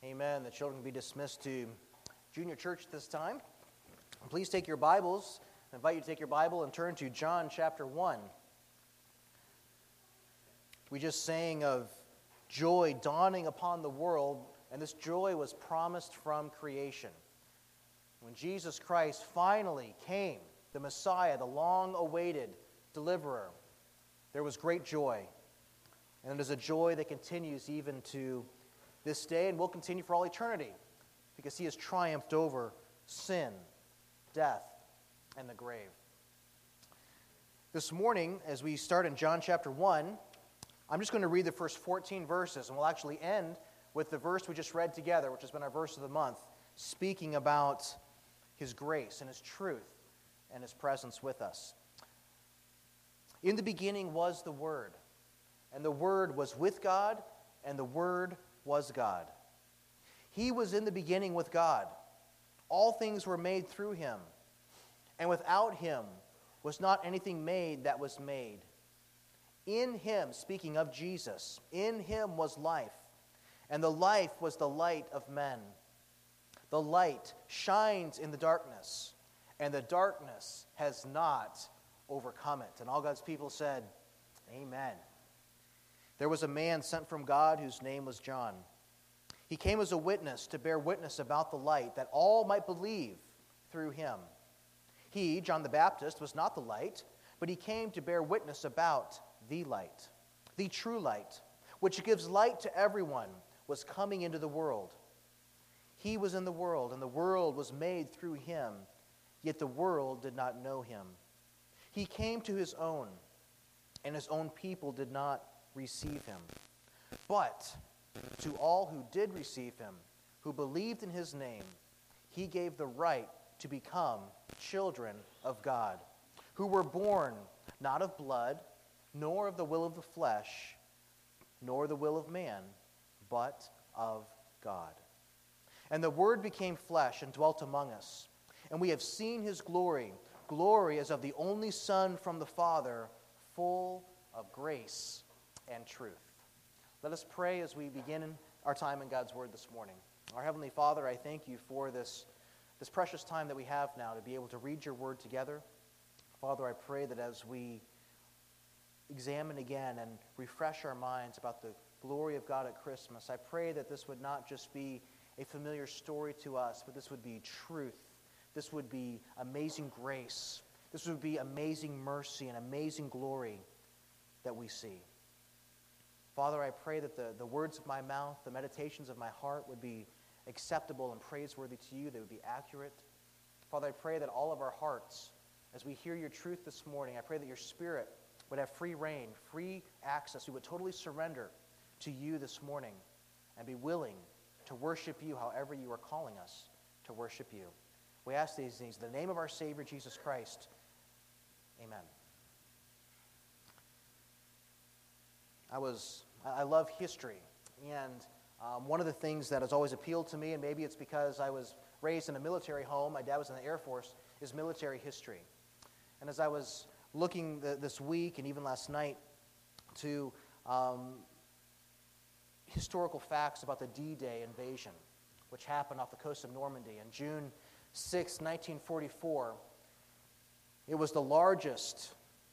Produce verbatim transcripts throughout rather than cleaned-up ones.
Amen. The children can be dismissed to junior church at this time. Please take your Bibles. I invite you to take your Bible and turn to John chapter one. We just sang of joy dawning upon the world, and this joy was promised from creation. When Jesus Christ finally came, the Messiah, the long-awaited deliverer, there was great joy. And it is a joy that continues even to this day and will continue for all eternity because he has triumphed over sin, death, and the grave. This morning, as we start in John chapter one, I'm just going to read the first fourteen verses, and we'll actually end with the verse we just read together, which has been our verse of the month, speaking about his grace and his truth and his presence with us. In the beginning was the Word, and the Word was with God, and the Word was God. He was in the beginning with God. All things were made through him, and without him was not anything made that was made. In him, speaking of Jesus, in him was life, and the life was the light of men. The light shines in the darkness, and the darkness has not overcome it. And all God's people said, Amen. There was a man sent from God whose name was John. He came as a witness to bear witness about the light, that all might believe through him. He, John the Baptist, was not the light, but he came to bear witness about the light. The true light, which gives light to everyone, was coming into the world. He was in the world, and the world was made through him, yet the world did not know him. He came to his own, and his own people did not receive him. But to all who did receive him, who believed in his name, he gave the right to become children of God, who were born not of blood, nor of the will of the flesh, nor the will of man, but of God. And the Word became flesh and dwelt among us, and we have seen his glory, glory as of the only Son from the Father, full of grace and truth. Let us pray as we begin our time in God's Word this morning. Our Heavenly Father, I thank you for this, this precious time that we have now to be able to read your Word together. Father, I pray that as we examine again and refresh our minds about the glory of God at Christmas, I pray that this would not just be a familiar story to us, but this would be truth. This would be amazing grace. This would be amazing mercy and amazing glory that we see. Father, I pray that the, the words of my mouth, the meditations of my heart would be acceptable and praiseworthy to you. They would be accurate. Father, I pray that all of our hearts, as we hear your truth this morning, I pray that your Spirit would have free reign, free access. We would totally surrender to you this morning and be willing to worship you however you are calling us to worship you. We ask these things in the name of our Savior, Jesus Christ. Amen. I was, I love history, and um, one of the things that has always appealed to me, and maybe it's because I was raised in a military home, my dad was in the Air Force, is military history. And as I was looking the, this week and even last night to um, historical facts about the D-Day invasion, which happened off the coast of Normandy on June sixth, nineteen forty-four, it was the largest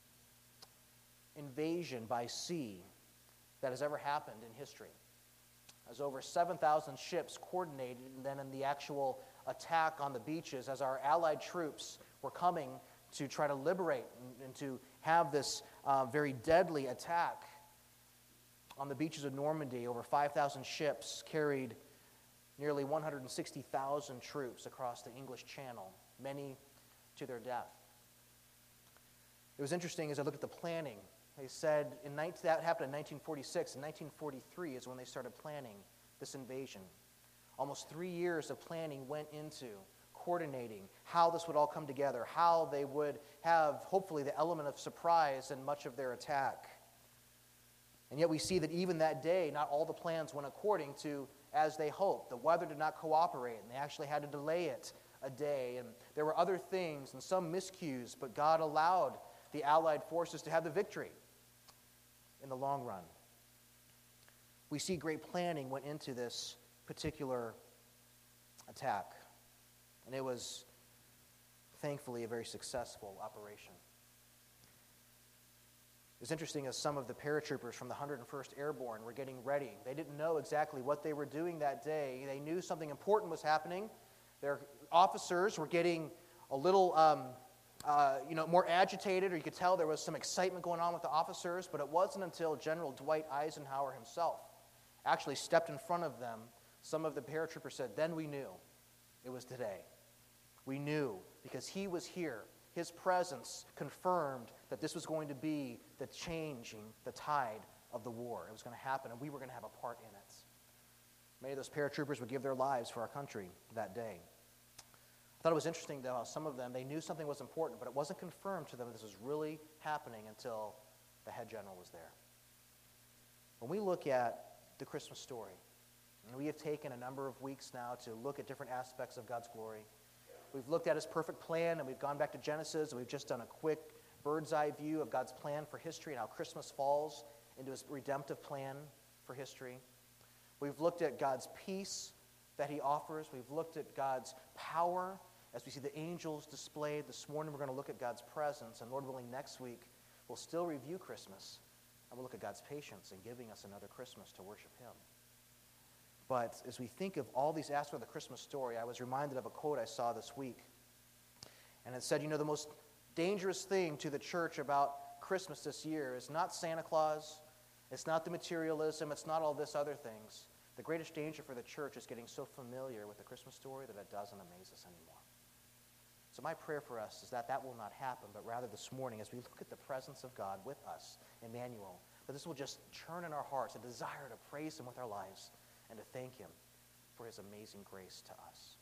invasion by sea that has ever happened in history. As over seven thousand ships coordinated, and then in the actual attack on the beaches as our Allied troops were coming to try to liberate and, and to have this uh, very deadly attack on the beaches of Normandy. Over five thousand ships carried nearly one hundred sixty thousand troops across the English Channel, many to their death. It was interesting as I looked at the planning. They said in nineteen, that happened in nineteen forty-six. In nineteen forty-three is when they started planning this invasion. Almost three years of planning went into coordinating how this would all come together, how they would have, hopefully, the element of surprise in much of their attack. And yet we see that even that day, not all the plans went according to as they hoped. The weather did not cooperate, and they actually had to delay it a day. And there were other things and some miscues, but God allowed the Allied forces to have the victory in the long run. We see great planning went into this particular attack. And it was, thankfully, a very successful operation. It's interesting as some of the paratroopers from the one hundred first Airborne were getting ready. They didn't know exactly what they were doing that day. They knew something important was happening. Their officers were getting a little um, uh, you know, more agitated, or you could tell there was some excitement going on with the officers, but it wasn't until General Dwight Eisenhower himself actually stepped in front of them. Some of the paratroopers said, then we knew it was today. We knew because he was here. His presence confirmed that this was going to be the changing, the tide of the war. It was going to happen, and we were going to have a part in it. Many of those paratroopers would give their lives for our country that day. I thought it was interesting, though, how some of them, they knew something was important, but it wasn't confirmed to them that this was really happening until the head general was there. When we look at the Christmas story, and we have taken a number of weeks now to look at different aspects of God's glory. We've looked at his perfect plan, and we've gone back to Genesis, and we've just done a quick bird's eye view of God's plan for history and how Christmas falls into his redemptive plan for history. We've looked at God's peace that he offers. We've looked at God's power as we see the angels displayed. This morning we're going to look at God's presence, and Lord willing, next week we'll still review Christmas, and we'll look at God's patience in giving us another Christmas to worship him. But as we think of all these aspects of the Christmas story, I was reminded of a quote I saw this week. And it said, you know, the most dangerous thing to the church about Christmas this year is not Santa Claus, it's not the materialism, it's not all this other things. The greatest danger for the church is getting so familiar with the Christmas story that it doesn't amaze us anymore. So my prayer for us is that that will not happen, but rather this morning, as we look at the presence of God with us, Emmanuel, that this will just churn in our hearts a desire to praise him with our lives and to thank him for his amazing grace to us.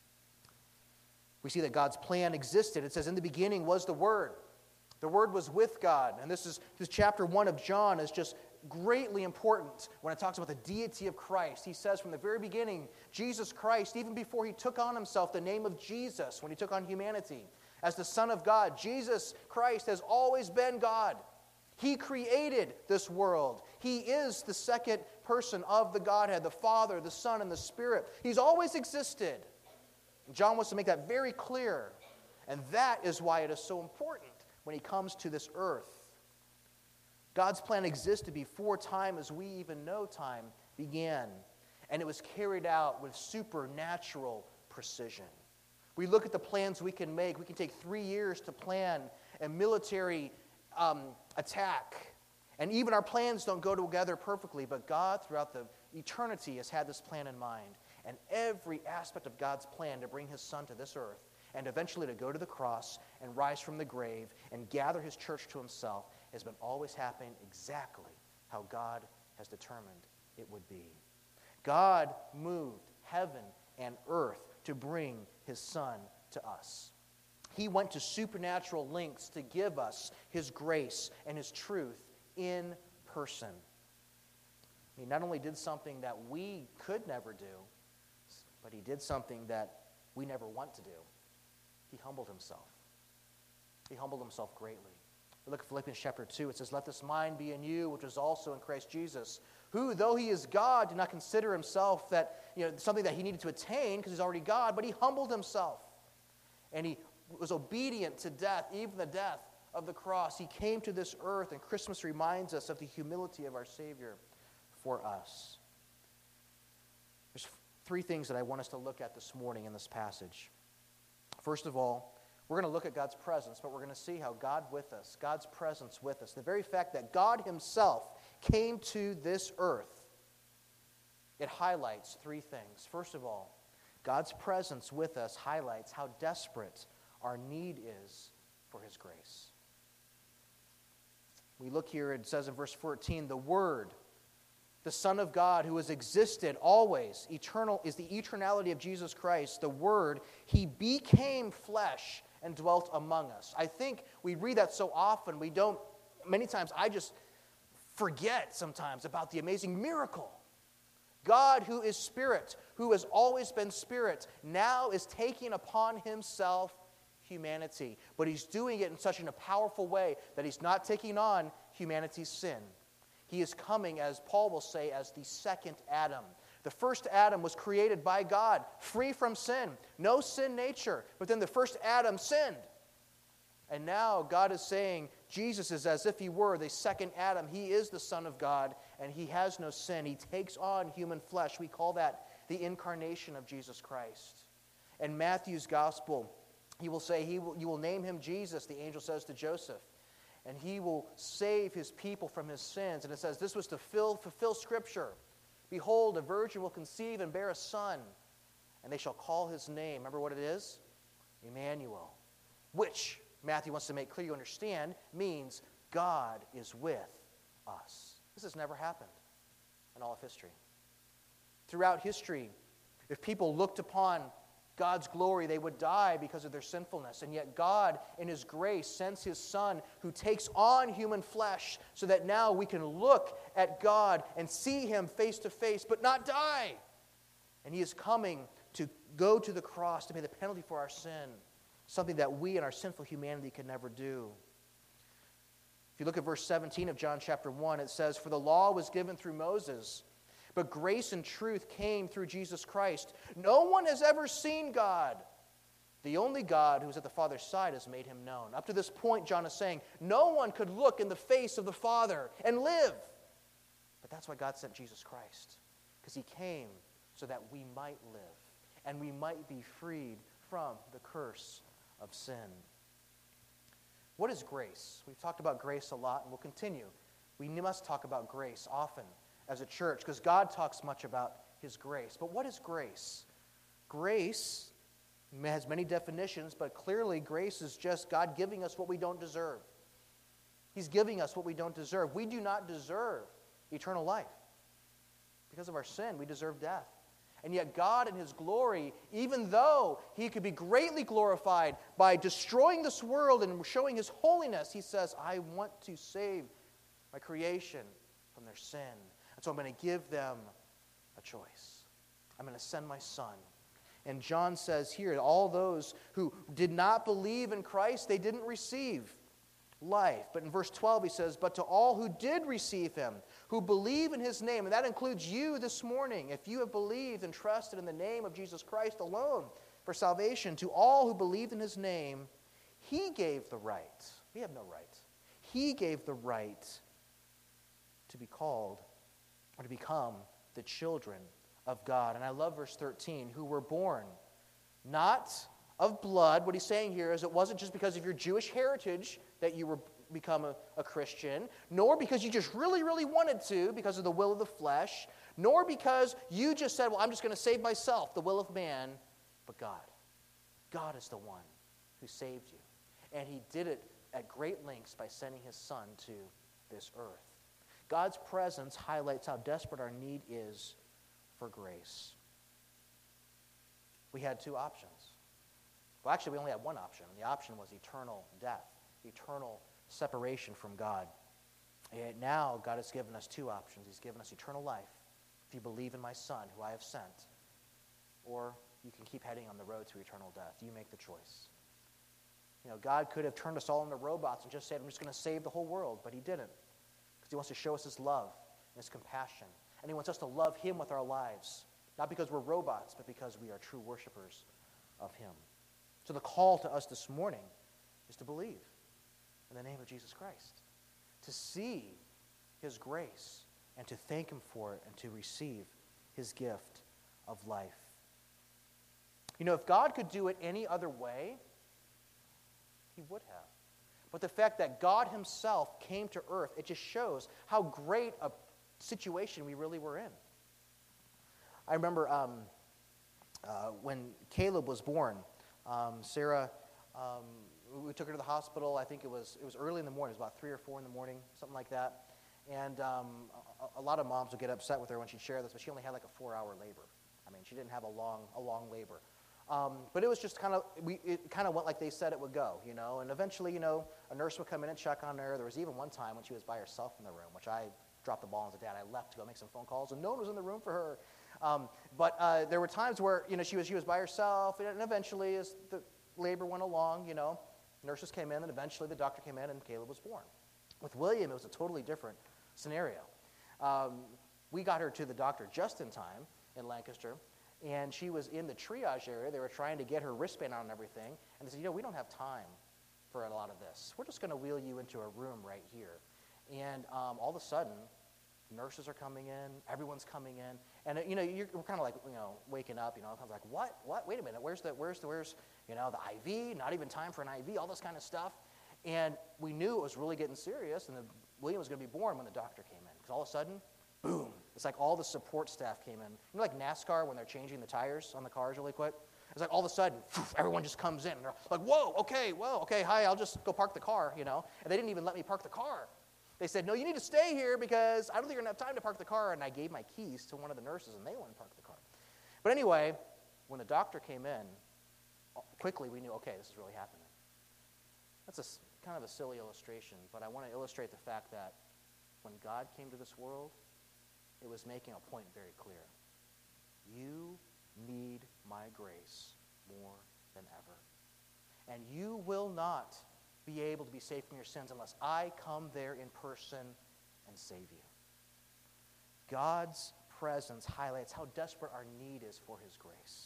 We see that God's plan existed. It says, in the beginning was the Word. The Word was with God. And this is this chapter one of John is just greatly important when it talks about the deity of Christ. He says from the very beginning, Jesus Christ, even before he took on himself the name of Jesus, when he took on humanity, as the Son of God, Jesus Christ has always been God. He created this world. He is the second person of the Godhead, the Father, the Son, and the Spirit. He's always existed. John wants to make that very clear. And that is why it is so important when he comes to this earth. God's plan existed before time as we even know time began. And it was carried out with supernatural precision. We look at the plans we can make. We can take three years to plan a military um, attack. And even our plans don't go together perfectly, but God throughout the eternity has had this plan in mind. And every aspect of God's plan to bring his Son to this earth and eventually to go to the cross and rise from the grave and gather his church to himself has been always happening exactly how God has determined it would be. God moved heaven and earth to bring his Son to us. He went to supernatural lengths to give us his grace and his truth in person. He not only did something that we could never do, but he did something that we never want to do. He humbled himself. He humbled himself greatly. We look at Philippians chapter two. It says, let this mind be in you, which was also in Christ Jesus, who, though he is God, did not consider himself that, you know, something that he needed to attain because he's already God, but he humbled himself. And he was obedient to death, even the death of the cross. He came to this earth, and Christmas reminds us of the humility of our Savior for us. There's three things that I want us to look at this morning in this passage. First of all, we're going to look at God's presence, but we're going to see how God with us, God's presence with us, the very fact that God himself came to this earth, it highlights three things. First of all, God's presence with us highlights how desperate our need is for his grace. We look here, it says in verse fourteen, the Word, the Son of God who has existed always, eternal, is the eternality of Jesus Christ, the Word, he became flesh and dwelt among us. I think we read that so often, we don't, many times I just forget sometimes about the amazing miracle. God who is Spirit, who has always been Spirit, now is taking upon himself humanity. But he's doing it in such a powerful way that he's not taking on humanity's sin. He is coming, as Paul will say, as the second Adam, The first Adam was created by God, free from sin, no sin nature. But then the first Adam sinned. And now God is saying Jesus is as if he were the second Adam. He is the Son of God, and he has no sin. He takes on human flesh. We call that the incarnation of Jesus Christ. In Matthew's gospel, he will say, he will, you will name him Jesus, the angel says to Joseph. And he will save his people from his sins. And it says this was to fill, fulfill Scripture. Behold, a virgin will conceive and bear a son, and they shall call his name. Remember what it is? Emmanuel. Which, Matthew wants to make clear you understand, means God is with us. This has never happened in all of history. Throughout history, if people looked upon God's glory, they would die because of their sinfulness. And yet God, in his grace, sends his Son who takes on human flesh so that now we can look at God and see him face to face, but not die. And he is coming to go to the cross to pay the penalty for our sin, something that we in our sinful humanity can never do. If you look at verse seventeen of John chapter one, it says, "For the law was given through Moses, but grace and truth came through Jesus Christ. No one has ever seen God. The only God who is at the Father's side has made him known." Up to this point, John is saying, no one could look in the face of the Father and live. But that's why God sent Jesus Christ, because he came so that we might live and we might be freed from the curse of sin. What is grace? We've talked about grace a lot, and we'll continue. We must talk about grace often as a church, because God talks much about his grace. But what is grace? Grace has many definitions, but clearly grace is just God giving us what we don't deserve. He's giving us what we don't deserve. We do not deserve eternal life. Because of our sin, we deserve death. And yet God in his glory, even though he could be greatly glorified by destroying this world and showing his holiness, he says, I want to save my creation from their sin. And so I'm going to give them a choice. I'm going to send my Son. And John says here, all those who did not believe in Christ, they didn't receive life. But in verse twelve he says, but to all who did receive him, who believe in his name, and that includes you this morning, if you have believed and trusted in the name of Jesus Christ alone for salvation, to all who believed in his name, he gave the right. We have no right. He gave the right to be called or to become the children of God. And I love verse thirteen, who were born not of blood. What he's saying here is it wasn't just because of your Jewish heritage that you were become a, a Christian, nor because you just really, really wanted to because of the will of the flesh, nor because you just said, well, I'm just going to save myself, the will of man, but God. God is the one who saved you. And he did it at great lengths by sending his Son to this earth. God's presence highlights how desperate our need is for grace. We had two options. Well, actually, we only had one option, and the option was eternal death, eternal separation from God. And now God has given us two options. He's given us eternal life, if you believe in my Son, who I have sent, or you can keep heading on the road to eternal death. You make the choice. You know, God could have turned us all into robots and just said, I'm just going to save the whole world, but he didn't, because he wants to show us his love and his compassion, and he wants us to love him with our lives, not because we're robots, but because we are true worshipers of him. So the call to us this morning is to believe in the name of Jesus Christ, to see his grace and to thank him for it and to receive his gift of life. You know, if God could do it any other way, he would have. But the fact that God himself came to earth, it just shows how great a situation we really were in. I remember um, uh, when Caleb was born, Um, Sarah, um, we took her to the hospital. I think it was it was early in the morning. It was about three or four in the morning, something like that. And um, a, a lot of moms would get upset with her when she'd share this, but she only had like a four-hour labor. I mean, she didn't have a long a long labor. Um, but it was just kind of we it kind of went like they said it would go, you know. And eventually, you know, a nurse would come in and check on her. There was even one time when she was by herself in the room, which I dropped the ball and said, Dad, I left to go make some phone calls, and no one was in the room for her. Um, but uh, there were times where, you know, she was she was by herself, and eventually, as the labor went along, you know, nurses came in, and eventually the doctor came in, and Caleb was born. With William, it was a totally different scenario. Um, we got her to the doctor just in time, in Lancaster, and she was in the triage area. They were trying to get her wristband on and everything, and they said, you know, we don't have time for a lot of this. We're just going to wheel you into a room right here. And um, all of a sudden, nurses are coming in, everyone's coming in, and you know, you're kind of like, you know, waking up, you know, kind of like, what, what, wait a minute, where's the, where's the, where's, you know, the I V, not even time for an I V, all this kind of stuff. And we knew it was really getting serious, and the, William was going to be born when the doctor came in, because all of a sudden, boom, it's like all the support staff came in. You know, like NASCAR when they're changing the tires on the cars really quick? It's like all of a sudden, everyone just comes in, and they're like, whoa, okay, whoa, okay, hi, I'll just go park the car, you know, and they didn't even let me park the car. They said, no, you need to stay here because I don't think you're going to have time to park the car. And I gave my keys to one of the nurses, and they went and parked the car. But anyway, when the doctor came in, quickly we knew, okay, this is really happening. That's a, kind of a silly illustration, but I want to illustrate the fact that when God came to this world, it was making a point very clear. You need my grace more than ever. And you will not be able to be saved from your sins unless I come there in person and save you. God's presence highlights how desperate our need is for his grace.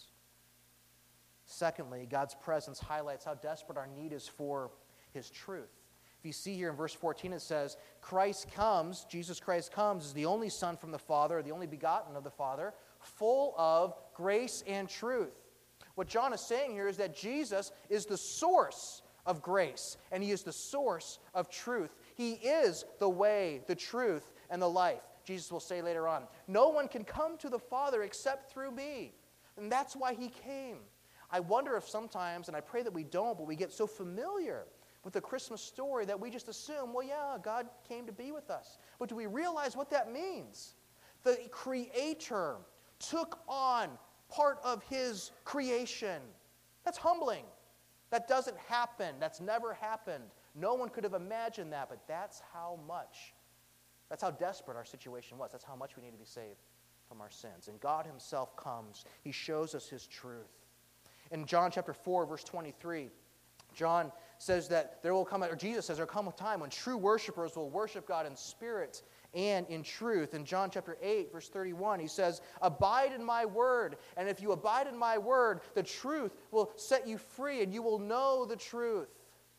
Secondly, God's presence highlights how desperate our need is for his truth. If you see here in verse fourteen, it says, Christ comes, Jesus Christ comes as the only Son from the Father, the only begotten of the Father, full of grace and truth. What John is saying here is that Jesus is the source of grace, and he is the source of truth. He is the way, the truth, and the life. Jesus will say later on, no one can come to the Father except through me. And that's why he came. I wonder if sometimes, and I pray that we don't, but we get so familiar with the Christmas story that we just assume, well, yeah, God came to be with us. But do we realize what that means? The Creator took on part of his creation. That's humbling. That doesn't happen. That's never happened. No one could have imagined that, but that's how much, that's how desperate our situation was. That's how much we need to be saved from our sins. And God himself comes. He shows us his truth. In John chapter four, verse twenty-three, John says that there will come, or Jesus says there will come a time when true worshipers will worship God in spirit and in truth. In John chapter eight, verse thirty-one, he says, abide in my word, and if you abide in my word, the truth will set you free, and you will know the truth.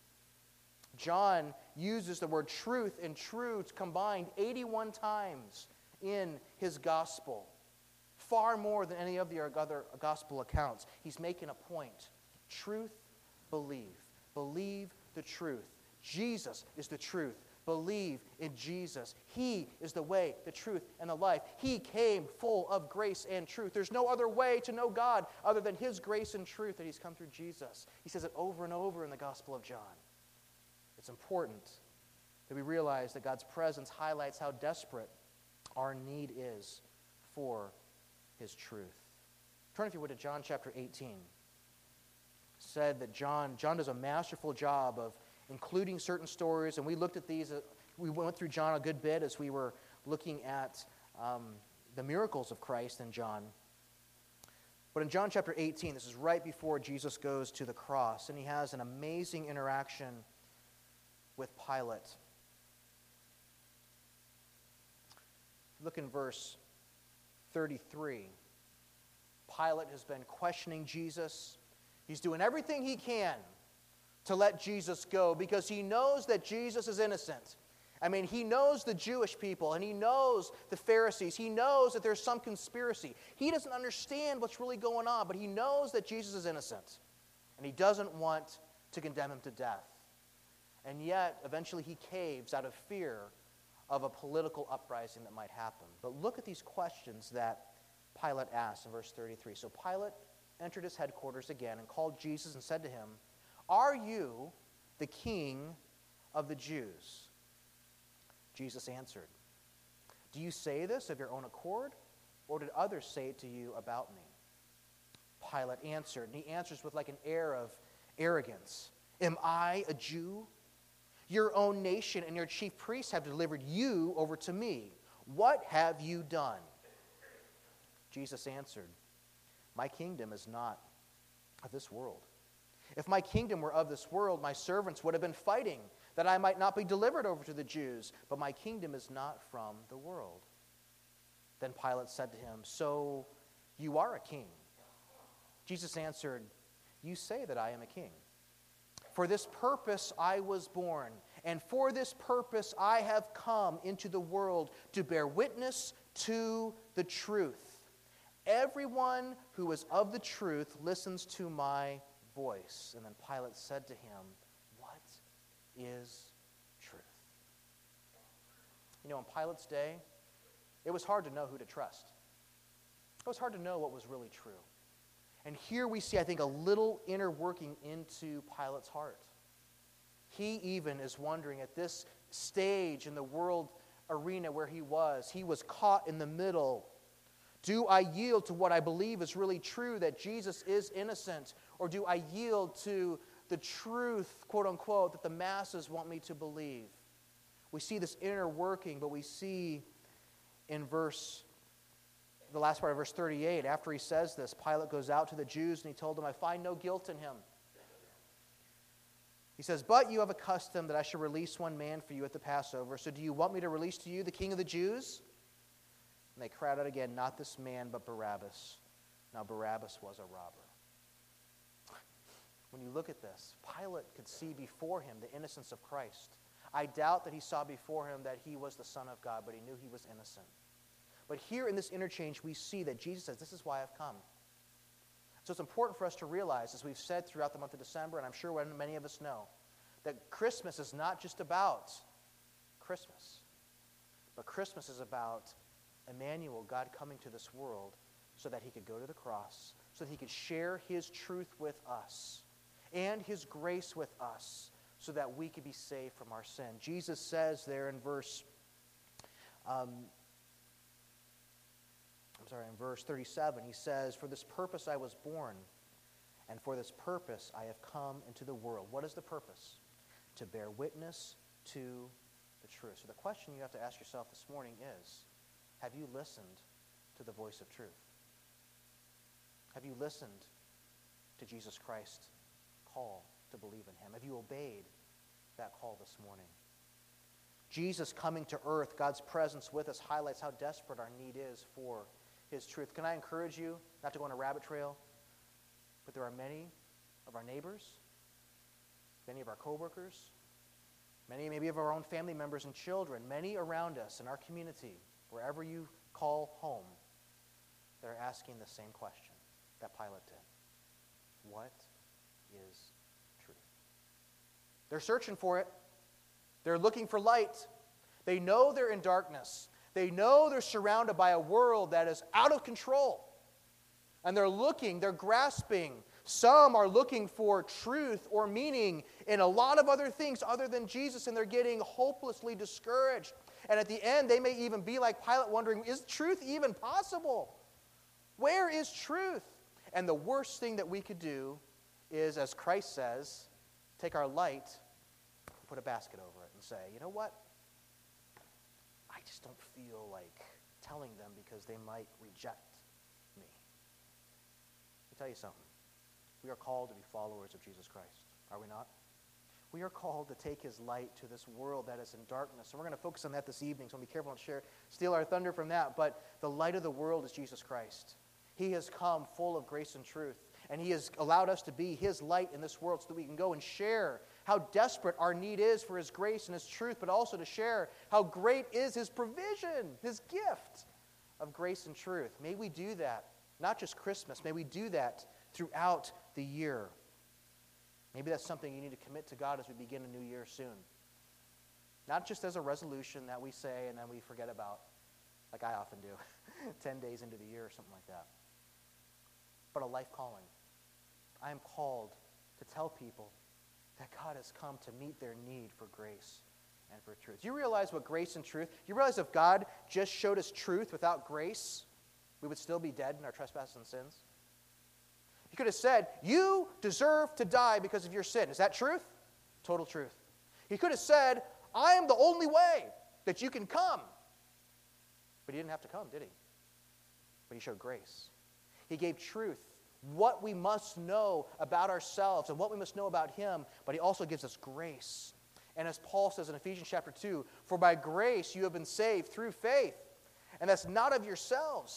John uses the word truth and truth combined eighty-one times in his gospel, far more than any of the other gospel accounts. He's making a point. Truth, believe. Believe the truth. Jesus is the truth. Believe in Jesus. He is the way, the truth, and the life. He came full of grace and truth. There's no other way to know God other than his grace and truth that he's come through Jesus. He says it over and over in the Gospel of John. It's important that we realize that God's presence highlights how desperate our need is for his truth. Turn, if you would, to John chapter eighteen. It said that John, John does a masterful job of including certain stories, and we looked at these, uh, we went through John a good bit as we were looking at um, the miracles of Christ in John. But in John chapter eighteen, this is right before Jesus goes to the cross, and he has an amazing interaction with Pilate. Look in verse thirty-three. Pilate has been questioning Jesus. He's doing everything he can to let Jesus go because he knows that Jesus is innocent. I mean, he knows the Jewish people, and he knows the Pharisees. He knows that there's some conspiracy. He doesn't understand what's really going on, but he knows that Jesus is innocent, and he doesn't want to condemn him to death. And yet, eventually he caves out of fear of a political uprising that might happen. But look at these questions that Pilate asked in verse thirty-three. So Pilate entered his headquarters again and called Jesus and said to him, "Are you the king of the Jews?" Jesus answered, "Do you say this of your own accord, or did others say it to you about me?" Pilate answered, and he answers with like an air of arrogance. "Am I a Jew? Your own nation and your chief priests have delivered you over to me. What have you done?" Jesus answered, "My kingdom is not of this world. If my kingdom were of this world, my servants would have been fighting that I might not be delivered over to the Jews, but my kingdom is not from the world." Then Pilate said to him, "So "You are a king." Jesus answered, "You say that I am a king. For this purpose I was born, and for this purpose I have come into the world, to bear witness to the truth. Everyone who is of the truth listens to my voice." And then Pilate said to him, "What is truth?" You know, in Pilate's day, it was hard to know who to trust. It was hard to know what was really true. And here we see, I think, a little inner working into Pilate's heart. He even is wondering at this stage in the world arena where he was, he was caught in the middle. Do I yield to what I believe is really true, that Jesus is innocent? Or do I yield to the truth, quote unquote, that the masses want me to believe? We see this inner working, but we see in verse, the last part of verse thirty-eight, after he says this, Pilate goes out to the Jews and he told them, "I find no guilt in him." He says, "But you have a custom that I should release one man for you at the Passover. So do you want me to release to you the king of the Jews?" And they cried out again, "Not this man, but Barabbas." Now Barabbas was a robber. When you look at this, Pilate could see before him the innocence of Christ. I doubt that he saw before him that he was the Son of God, but he knew he was innocent. But here in this interchange, we see that Jesus says, "This is why I've come." So it's important for us to realize, as we've said throughout the month of December, and I'm sure many of us know, that Christmas is not just about Christmas, but Christmas is about Emmanuel, God coming to this world so that he could go to the cross, so that he could share his truth with us and his grace with us, so that we could be saved from our sin. Jesus says there in verse, um, I'm sorry, in verse thirty-seven, he says, "For this purpose I was born, and for this purpose I have come into the world." What is the purpose? To bear witness to the truth. So the question you have to ask yourself this morning is, have you listened to the voice of truth? Have you listened to Jesus Christ's call to believe in him? Have you obeyed that call this morning? Jesus coming to earth, God's presence with us, highlights how desperate our need is for his truth. Can I encourage you not to go on a rabbit trail? But there are many of our neighbors, many of our coworkers, many maybe of our own family members and children, many around us in our community, wherever you call home, that are asking the same question that Pilate did. What is truth? They're searching for it. They're looking for light. They know they're in darkness. They know they're surrounded by a world that is out of control. And they're looking, they're grasping. Some are looking for truth or meaning in a lot of other things other than Jesus, and they're getting hopelessly discouraged. And at the end, they may even be like Pilate, wondering, is truth even possible? Where is truth? And the worst thing that we could do is, as Christ says, take our light, put a basket over it, and say, you know what? I just don't feel like telling them because they might reject me. Let me tell you something. We are called to be followers of Jesus Christ, are we not? We are called to take his light to this world that is in darkness. And we're going to focus on that this evening, so be careful not to share, steal our thunder from that. But the light of the world is Jesus Christ. He has come full of grace and truth. And he has allowed us to be his light in this world so that we can go and share how desperate our need is for his grace and his truth, but also to share how great is his provision, his gift of grace and truth. May we do that, not just Christmas. May we do that throughout the year. Maybe that's something you need to commit to God as we begin a new year soon. Not just as a resolution that we say and then we forget about, like I often do, ten days into the year or something like that. But a life calling. I am called to tell people that God has come to meet their need for grace and for truth. Do you realize what grace and truth, you realize if God just showed us truth without grace, we would still be dead in our trespasses and sins? He could have said, you deserve to die because of your sin. Is that truth? Total truth. He could have said, I am the only way that you can come. But he didn't have to come, did he? But he showed grace. He gave truth, what we must know about ourselves and what we must know about him, but he also gives us grace. And as Paul says in Ephesians chapter two, for by grace you have been saved through faith, and that's not of yourselves.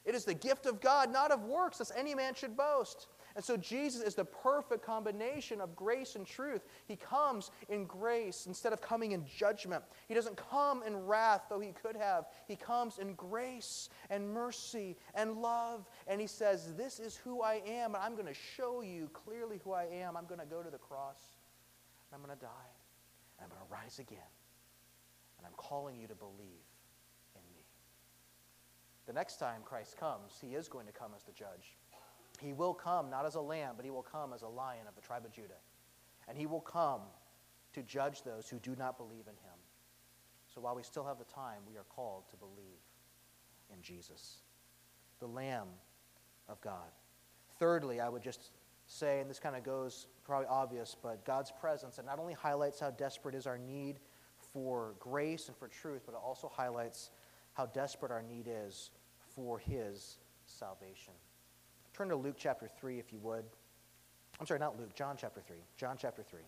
It is the gift of God, not of works, lest any man should boast. And so Jesus is the perfect combination of grace and truth. He comes in grace instead of coming in judgment. He doesn't come in wrath, though he could have. He comes in grace and mercy and love. And he says, this is who I am, and I'm going to show you clearly who I am. I'm going to go to the cross, and I'm going to die, and I'm going to rise again. And I'm calling you to believe in me. The next time Christ comes, he is going to come as the judge. He will come not as a lamb, but he will come as a lion of the tribe of Judah. And he will come to judge those who do not believe in him. So while we still have the time, we are called to believe in Jesus, the Lamb of God. Thirdly, I would just say, and this kind of goes probably obvious, but God's presence, it not only highlights how desperate is our need for grace and for truth, but it also highlights how desperate our need is for his salvation. Turn to Luke chapter three, if you would. I'm sorry, not Luke, John chapter three. John chapter three.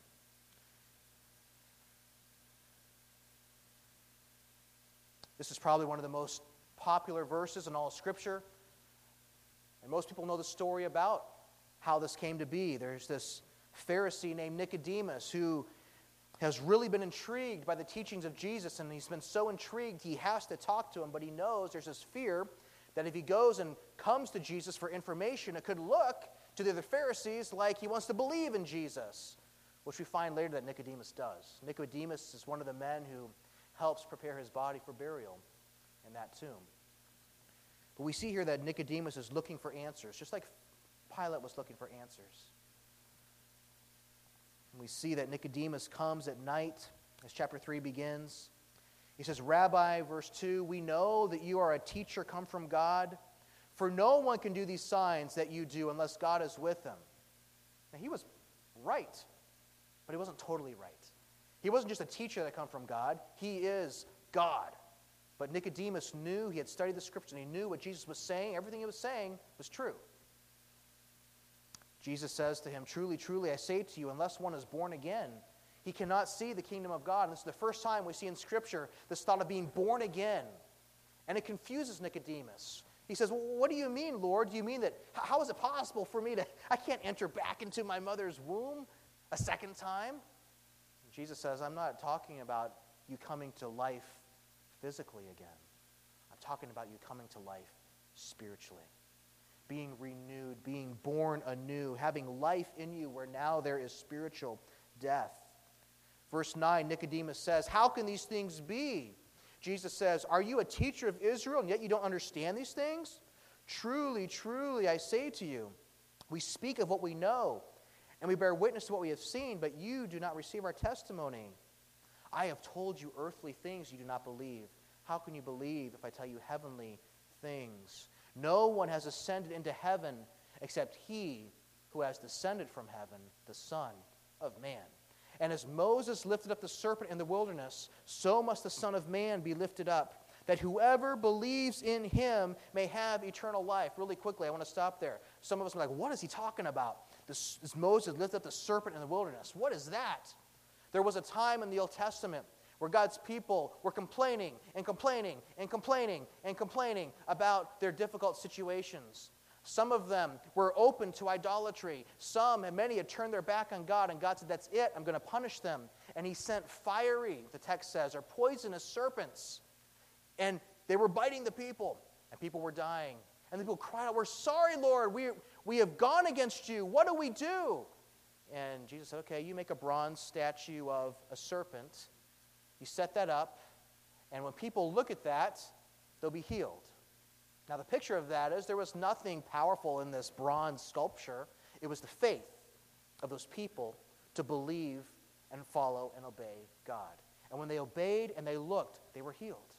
This is probably one of the most popular verses in all of Scripture. And most people know the story about how this came to be. There's this Pharisee named Nicodemus who has really been intrigued by the teachings of Jesus, and he's been so intrigued he has to talk to him, but he knows there's this fear that if he goes and comes to Jesus for information, it could look to the other Pharisees like he wants to believe in Jesus, which we find later that Nicodemus does. Nicodemus is one of the men who helps prepare his body for burial in that tomb. But we see here that Nicodemus is looking for answers, just like Pilate was looking for answers. And we see that Nicodemus comes at night as chapter three begins. He says, Rabbi, verse two, we know that you are a teacher come from God, for no one can do these signs that you do unless God is with him. Now, he was right, but he wasn't totally right. He wasn't just a teacher that come from God. He is God. But Nicodemus knew, he had studied the Scripture, and he knew what Jesus was saying. Everything he was saying was true. Jesus says to him, truly, truly, I say to you, unless one is born again, he cannot see the kingdom of God. And this is the first time we see in Scripture this thought of being born again. And it confuses Nicodemus. He says, well, what do you mean, Lord? Do you mean that, how is it possible for me to, I can't enter back into my mother's womb a second time? And Jesus says, I'm not talking about you coming to life physically again. I'm talking about you coming to life spiritually. Being renewed, being born anew, having life in you where now there is spiritual death. Verse nine, Nicodemus says, how can these things be? Jesus says, are you a teacher of Israel and yet you don't understand these things? Truly, truly, I say to you, we speak of what we know and we bear witness to what we have seen, but you do not receive our testimony. I have told you earthly things you do not believe. How can you believe if I tell you heavenly things? No one has ascended into heaven except he who has descended from heaven, the Son of Man. And as Moses lifted up the serpent in the wilderness, so must the Son of Man be lifted up, that whoever believes in him may have eternal life. Really quickly, I want to stop there. Some of us are like, what is he talking about? This, this Moses lifted up the serpent in the wilderness. What is that? There was a time in the Old Testament where God's people were complaining and complaining and complaining and complaining about their difficult situations. Some of them were open to idolatry. Some, and many, had turned their back on God, and God said, that's it, I'm going to punish them. And he sent fiery, the text says, or poisonous serpents. And they were biting the people, and people were dying. And the people cried out, we're sorry, Lord, we, we have gone against you. What do we do? And Jesus said, okay, you make a bronze statue of a serpent. You set that up, and when people look at that, they'll be healed. Now, the picture of that is there was nothing powerful in this bronze sculpture. It was the faith of those people to believe and follow and obey God. And when they obeyed and they looked, they were healed.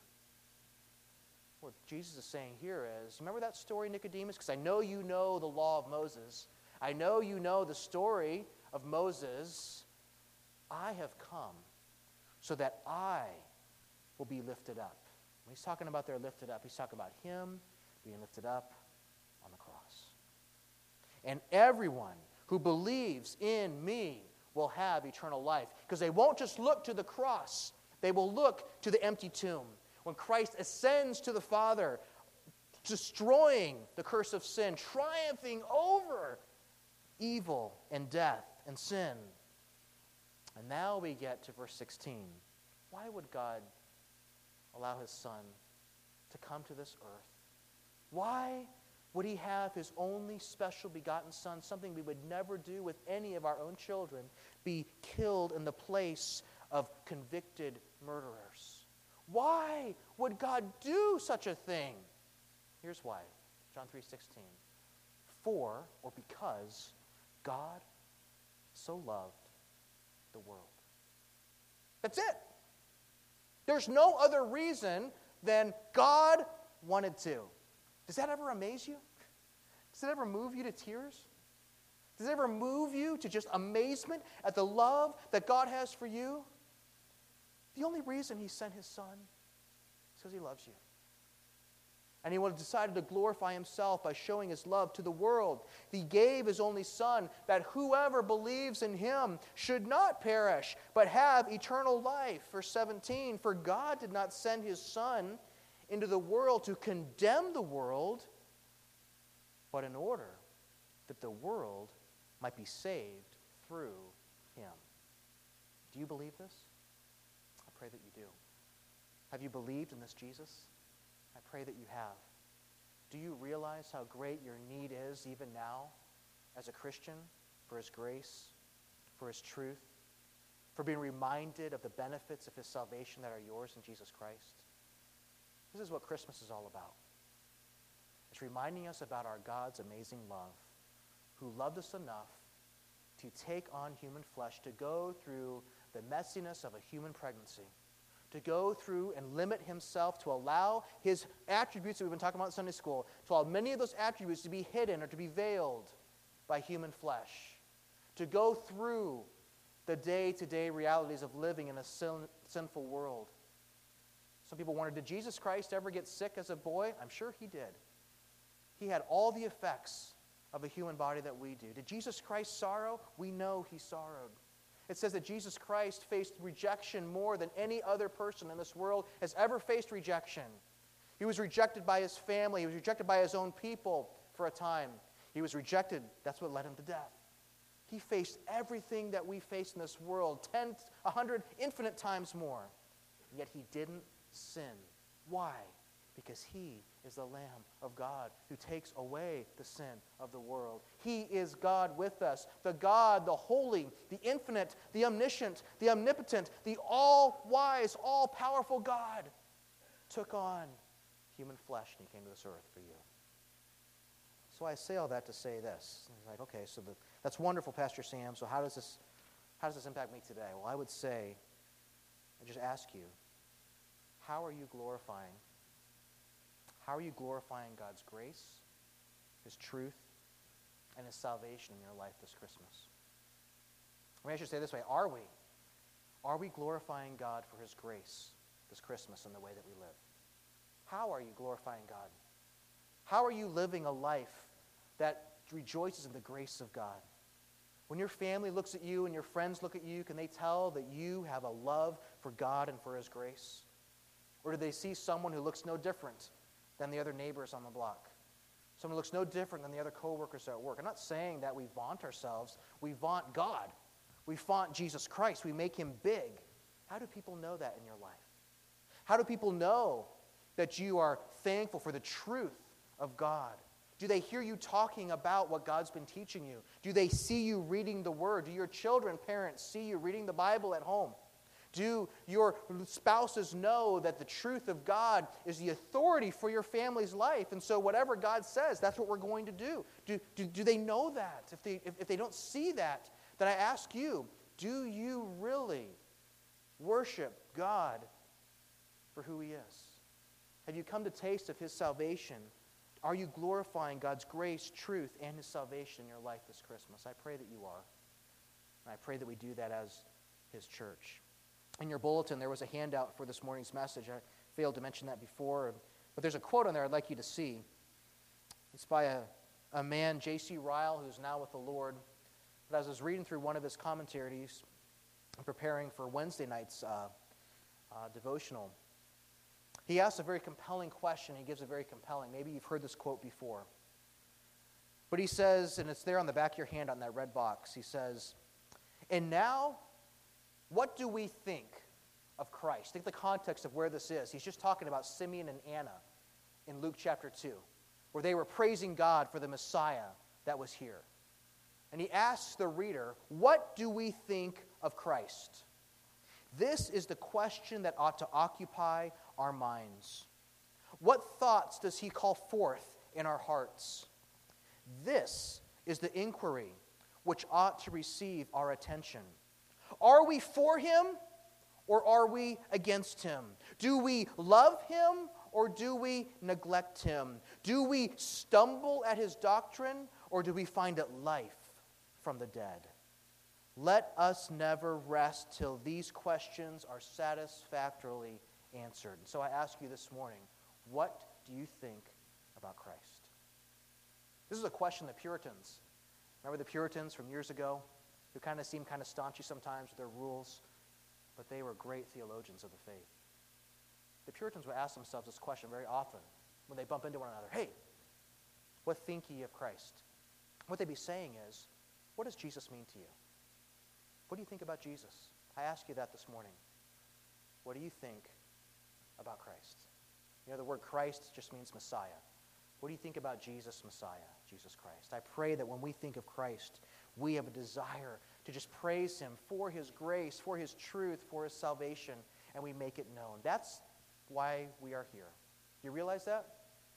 What Jesus is saying here is, remember that story, Nicodemus? Because I know you know the law of Moses. I know you know the story of Moses. I have come so that I will be lifted up. When he's talking about they're lifted up, he's talking about him being lifted up on the cross. And everyone who believes in me will have eternal life. Because they won't just look to the cross. They will look to the empty tomb. When Christ ascends to the Father, destroying the curse of sin, triumphing over evil and death and sin. And now we get to verse sixteen. Why would God allow his Son to come to this earth? Why would he have his only special begotten Son, something we would never do with any of our own children, be killed in the place of convicted murderers? Why would God do such a thing? Here's why. John three sixteen. For, or because, God so loved the world. That's it. There's no other reason than God wanted to. Does that ever amaze you? Does it ever move you to tears? Does it ever move you to just amazement at the love that God has for you? The only reason he sent his Son is because he loves you. And he decided to glorify himself by showing his love to the world. He gave his only Son that whoever believes in him should not perish, but have eternal life. Verse seventeen, for God did not send his Son into the world to condemn the world, but in order that the world might be saved through him. Do you believe this? I pray that you do. Have you believed in this Jesus? I pray that you have. Do you realize how great your need is even now as a Christian for his grace, for his truth, for being reminded of the benefits of his salvation that are yours in Jesus Christ? This is what Christmas is all about. It's reminding us about our God's amazing love, who loved us enough to take on human flesh, to go through the messiness of a human pregnancy, to go through and limit himself, to allow his attributes that we've been talking about in Sunday school, to allow many of those attributes to be hidden or to be veiled by human flesh, to go through the day-to-day realities of living in a sin, sinful world. Some people wonder, did Jesus Christ ever get sick as a boy? I'm sure he did. He had all the effects of a human body that we do. Did Jesus Christ sorrow? We know he sorrowed. It says that Jesus Christ faced rejection more than any other person in this world has ever faced rejection. He was rejected by his family. He was rejected by his own people for a time. He was rejected. That's what led him to death. He faced everything that we face in this world, ten, a hundred, infinite times more. And yet he didn't sin. Why? Because he is the Lamb of God who takes away the sin of the world. He is God with us, the God, the holy, the infinite, the omniscient, the omnipotent, the all-wise, all-powerful God took on human flesh and he came to this earth for you. So I say all that to say this. It's like, okay, so the, that's wonderful, Pastor Sam. So how does this, how does this impact me today? Well, I would say, I just ask you, how are you glorifying How are you glorifying God's grace, his truth, and his salvation in your life this Christmas? I mean, I should say it this way, are we? Are we glorifying God for his grace this Christmas in the way that we live? How are you glorifying God? How are you living a life that rejoices in the grace of God? When your family looks at you and your friends look at you, can they tell that you have a love for God and for his grace? Or do they see someone who looks no different than the other neighbors on the block? Someone who looks no different than the other coworkers at work. I'm not saying that we vaunt ourselves. We vaunt God. We vaunt Jesus Christ. We make him big. How do people know that in your life? How do people know that you are thankful for the truth of God? Do they hear you talking about what God's been teaching you? Do they see you reading the Word? Do your children, parents, see you reading the Bible at home? Do your spouses know that the truth of God is the authority for your family's life? And so whatever God says, that's what we're going to do. Do, do, do they know that? If they, if, if they don't see that, then I ask you, do you really worship God for who he is? Have you come to taste of his salvation? Are you glorifying God's grace, truth, and his salvation in your life this Christmas? I pray that you are. And I pray that we do that as his church. In your bulletin, there was a handout for this morning's message. I failed to mention that before, but there's a quote on there I'd like you to see. It's by a, a man, J C Ryle, who's now with the Lord. But as I was reading through one of his commentaries, preparing for Wednesday night's uh, uh, devotional, He asks a very compelling question. He gives a very compelling, maybe you've heard this quote before. But he says, and it's there on the back of your hand on that red box, he says, "And now, what do we think of Christ?" Think the context of where this is. He's just talking about Simeon and Anna in Luke chapter two, where they were praising God for the Messiah that was here. And he asks the reader, what do we think of Christ? This is the question that ought to occupy our minds. What thoughts does he call forth in our hearts? This is the inquiry which ought to receive our attention. Are we for him or are we against him? Do we love him or do we neglect him? Do we stumble at his doctrine or do we find it life from the dead? Let us never rest till these questions are satisfactorily answered. And so I ask you this morning, what do you think about Christ? This is a question the Puritans, remember the Puritans from years ago, who kind of seemed kind of staunchy sometimes with their rules, but they were great theologians of the faith. The Puritans would ask themselves this question very often when they bump into one another. Hey, what think ye of Christ? What they'd be saying is, what does Jesus mean to you? What do you think about Jesus? I ask you that this morning. What do you think about Christ? You know, the word Christ just means Messiah. What do you think about Jesus, Messiah, Jesus Christ? I pray that when we think of Christ, we have a desire to just praise him for his grace, for his truth, for his salvation, and we make it known. That's why we are here. Do you realize that?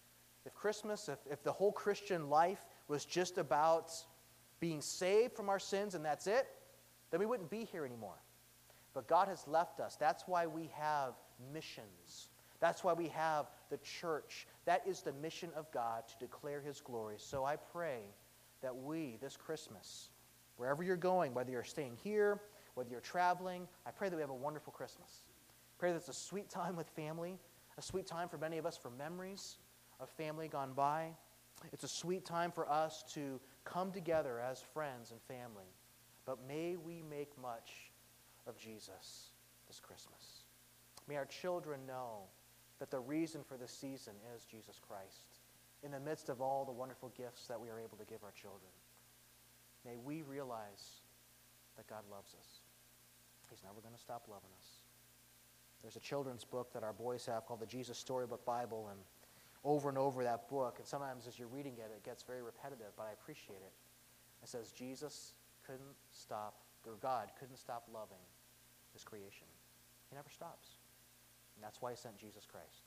If Christmas, if, if the whole Christian life was just about being saved from our sins and that's it, then we wouldn't be here anymore. But God has left us. That's why we have missions. That's why we have the church. That is the mission of God, to declare his glory. So I pray that we, this Christmas, wherever you're going, whether you're staying here, whether you're traveling, I pray that we have a wonderful Christmas. Pray that it's a sweet time with family, a sweet time for many of us for memories of family gone by. It's a sweet time for us to come together as friends and family. But may we make much of Jesus this Christmas. May our children know that the reason for this season is Jesus Christ, in the midst of all the wonderful gifts that we are able to give our children. May we realize that God loves us. He's never going to stop loving us. There's a children's book that our boys have called the Jesus Storybook Bible, and over and over that book, and sometimes as you're reading it, it gets very repetitive, but I appreciate it. It says Jesus couldn't stop, or God couldn't stop loving his creation. He never stops. And that's why he sent Jesus Christ.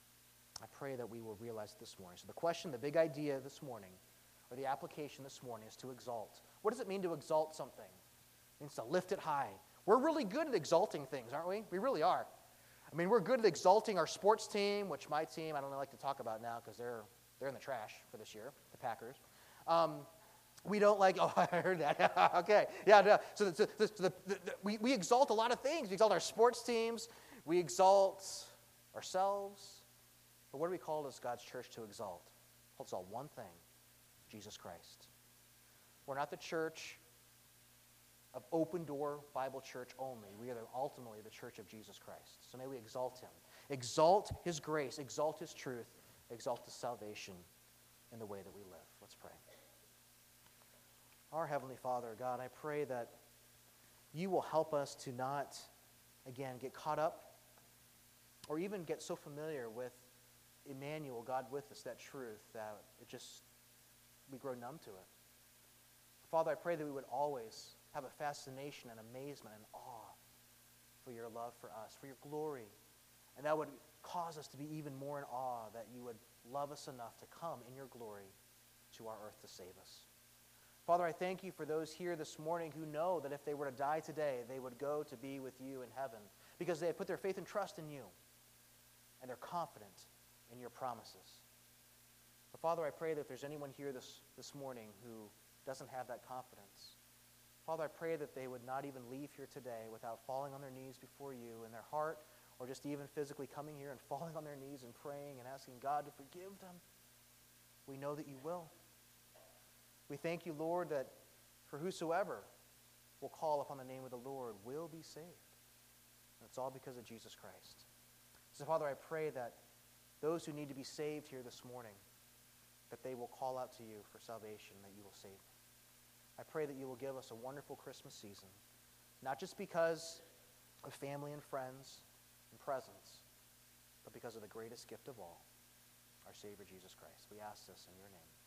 I pray that we will realize this morning. So the question, the big idea this morning, or the application this morning, is to exalt. What does it mean to exalt something? It means to lift it high. We're really good at exalting things, aren't we? We really are. I mean, we're good at exalting our sports team, which my team, I don't really like to talk about now because they're they're in the trash for this year, the Packers. Um, we don't like, oh, I heard that. Okay. Yeah, no. So, the, the, the, the, we, we exalt a lot of things. We exalt our sports teams. We exalt ourselves. But what are we called as God's church to exalt? We'll exalt one thing, Jesus Christ. We're not the church of Open Door Bible Church only. We are ultimately the church of Jesus Christ. So may we exalt him. Exalt his grace. Exalt his truth. Exalt his salvation in the way that we live. Let's pray. Our Heavenly Father, God, I pray that you will help us to not, again, get caught up or even get so familiar with Emmanuel, God with us, that truth, that it just, we grow numb to it. Father, I pray that we would always have a fascination and amazement and awe for your love for us, for your glory. And that would cause us to be even more in awe that you would love us enough to come in your glory to our earth to save us. Father, I thank you for those here this morning who know that if they were to die today, they would go to be with you in heaven because they have put their faith and trust in you and they're confident in your promises. But Father, I pray that if there's anyone here this, this morning who doesn't have that confidence, Father, I pray that they would not even leave here today without falling on their knees before you in their heart, or just even physically coming here and falling on their knees and praying and asking God to forgive them. We know that you will. We thank you, Lord, that for whosoever will call upon the name of the Lord will be saved. And it's all because of Jesus Christ. So, Father, I pray that those who need to be saved here this morning, that they will call out to you for salvation, that you will save them. I pray that you will give us a wonderful Christmas season, not just because of family and friends and presents, but because of the greatest gift of all, our Savior Jesus Christ. We ask this in your name.